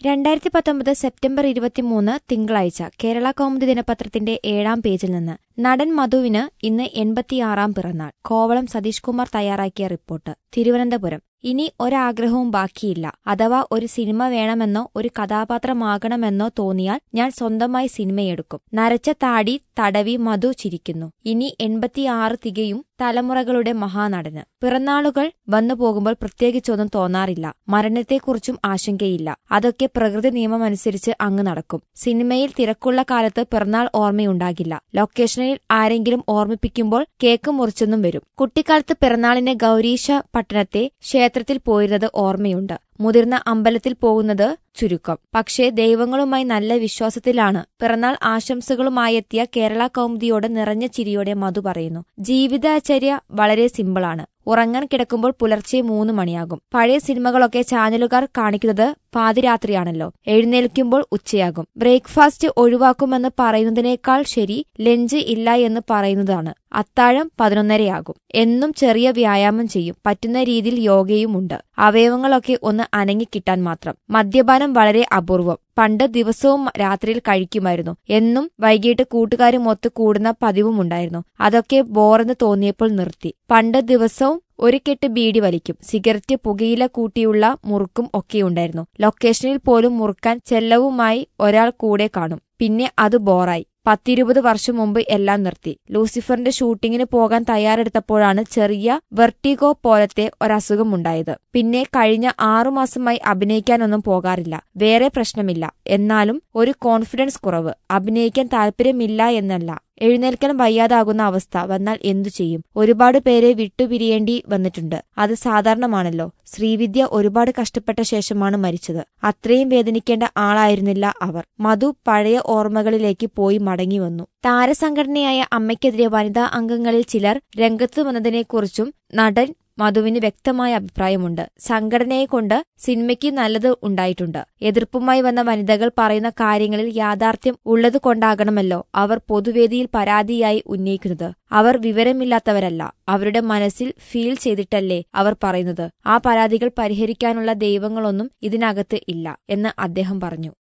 2019 September 23 തിങ്കളാഴ്ച കേരള കൗമുദി ദിനപത്രത്തിന്റെ 7-ാം പേജിൽ നിന്ന് നടൻ മധുവിന് ഇന്ന് 86-ാം പിറന്നാൾ. കോവളം സതീഷ് കുമാർ തയ്യാറാക്കിയ റിപ്പോർട്ട്. തിരുവനന്തപുരം. ഇനി ഒരാഗ്രഹവും ബാക്കിയില്ല. അഥവാ ഒരു സിനിമ വേണമെന്നോ ഒരു കഥാപാത്രമാകണമെന്നോ തോന്നിയാൽ ഞാൻ സ്വന്തമായി സിനിമയെടുക്കും. നരച്ച താടി തടവി മധു ചിരിക്കുന്നു. ഇനി 86 തികയും തലമുറകളുടെ മഹാനടന്. പിറന്നാളുകൾ വന്നു പോകുമ്പോൾ പ്രത്യേകിച്ചൊന്നും തോന്നാറില്ല. മരണത്തെക്കുറിച്ചും ആശങ്കയില്ല. അതൊക്കെ പ്രകൃതി നിയമമനുസരിച്ച് അങ്ങ് നടക്കും. സിനിമയിൽ തിരക്കുള്ള കാലത്ത് പിറന്നാൾ ഓർമ്മയുണ്ടാകില്ല. ലൊക്കേഷനിൽ ആരെങ്കിലും ഓർമ്മിപ്പിക്കുമ്പോൾ കേക്ക് മുറിച്ചെന്നും വരും. കുട്ടിക്കാലത്ത് പിറന്നാളിന് ഗൗരീശ പട്ടണത്തെ ക്ഷേത്രത്തിൽ പോയിരുന്നത് ഓർമ്മയുണ്ട്. മുതിർന്ന അമ്പലത്തിൽ പോകുന്നത് ചുരുക്കം. പക്ഷേ ദൈവങ്ങളുമായി നല്ല വിശ്വാസത്തിലാണ്. പിറന്നാൾ ആശംസകളുമായെത്തിയ കേരള കൗമുദിയോട് നിറഞ്ഞ ചിരിയോടെ മധു പറയുന്നു. ജീവിതചര്യ വളരെ സിമ്പിളാണ്. ഉറങ്ങാൻ കിടക്കുമ്പോൾ പുലർച്ചെ 3 മണിയാകും. പഴയ സിനിമകളൊക്കെ ചാനലുകാർ കാണിക്കുന്നത് പാതിരാത്രിയാണല്ലോ. എഴുന്നേൽക്കുമ്പോൾ ഉച്ചയാകും. ബ്രേക്ക്ഫാസ്റ്റ് ഒഴിവാക്കുമെന്ന് പറയുന്നതിനേക്കാൾ ശരി ലഞ്ച് ഇല്ല എന്ന് പറയുന്നതാണ്. അത്താഴം 11:30 എന്നും ചെറിയ വ്യായാമം ചെയ്യും. പറ്റുന്ന രീതിയിൽ യോഗയുമുണ്ട്. അവയവങ്ങളൊക്കെ ഒന്ന് അനങ്ങിക്കിട്ടാൻ മാത്രം. മദ്യപാനം വളരെ അപൂർവം. പണ്ട് ദിവസവും രാത്രിയിൽ കഴിക്കുമായിരുന്നു. എന്നും വൈകിട്ട് കൂട്ടുകാരുമൊത്ത് കൂടുന്ന പതിവുമുണ്ടായിരുന്നു. അതൊക്കെ ബോറെന്ന് തോന്നിയപ്പോൾ നിർത്തി. പണ്ട് ദിവസവും ഒരു കെട്ട് ബീഡി വലിക്കും. സിഗരറ്റ്, പുകയില കൂട്ടിയുള്ള മുറുക്കും ഒക്കെയുണ്ടായിരുന്നു. ലൊക്കേഷനിൽ പോലും മുറുക്കാൻ ചെല്ലവുമായി ഒരാൾ കൂടെ കാണും. പിന്നെ അത് ബോറായി. 10-20 വർഷം മുമ്പ് എല്ലാം നിർത്തി. ലൂസിഫറിന്റെ ഷൂട്ടിങ്ങിന് പോകാൻ തയ്യാറെടുത്തപ്പോഴാണ് ചെറിയ വെർട്ടിഗോ പോലത്തെ ഒരസുഖമുണ്ടായത്. പിന്നെ കഴിഞ്ഞ 6 മാസമായി അഭിനയിക്കാനൊന്നും പോകാറില്ല. വേറെ പ്രശ്നമില്ല. എന്നാലും ഒരു കോൺഫിഡൻസ് കുറവ്. അഭിനയിക്കാൻ താല്പര്യമില്ല എന്നല്ല, എഴുന്നേൽക്കാൻ വയ്യാതാകുന്ന അവസ്ഥ വന്നാൽ എന്തു ചെയ്യും? ഒരുപാട് പേരെ വിട്ടുപിരിയേണ്ടി വന്നിട്ടുണ്ട്. അത് സാധാരണമാണല്ലോ. ശ്രീവിദ്യ ഒരുപാട് കഷ്ടപ്പെട്ട ശേഷമാണ് മരിച്ചത്. അത്രയും വേദനിക്കേണ്ട ആളായിരുന്നില്ല അവർ. മധു പഴയ ഓർമ്മകളിലേക്ക് പോയി മടങ്ങി വന്നു. താരസംഘടനയായ അമ്മയ്ക്കെതിരെ വനിതാ അംഗങ്ങളിൽ ചിലർ രംഗത്ത് വന്നതിനെക്കുറിച്ചും നടൻ മധുവിന് വ്യക്തമായ അഭിപ്രായമുണ്ട്. സംഘടനയെക്കൊണ്ട് സിനിമയ്ക്ക് നല്ലത് ഉണ്ടായിട്ടുണ്ട്. എതിർപ്പുമായി വന്ന വനിതകൾ പറയുന്ന കാര്യങ്ങളിൽ യാഥാർത്ഥ്യം ഉള്ളതുകൊണ്ടാകണമല്ലോ അവർ പൊതുവേദിയിൽ പരാതിയായി ഉന്നയിക്കുന്നത്. അവർ വിവരമില്ലാത്തവരല്ല. അവരുടെ മനസ്സിൽ ഫീൽ ചെയ്തിട്ടല്ലേ അവർ പറയുന്നത്. ആ പരാതികൾ പരിഹരിക്കാനുള്ള ദൈവങ്ങളൊന്നും ഇതിനകത്ത് ഇല്ല എന്ന് അദ്ദേഹം പറഞ്ഞു.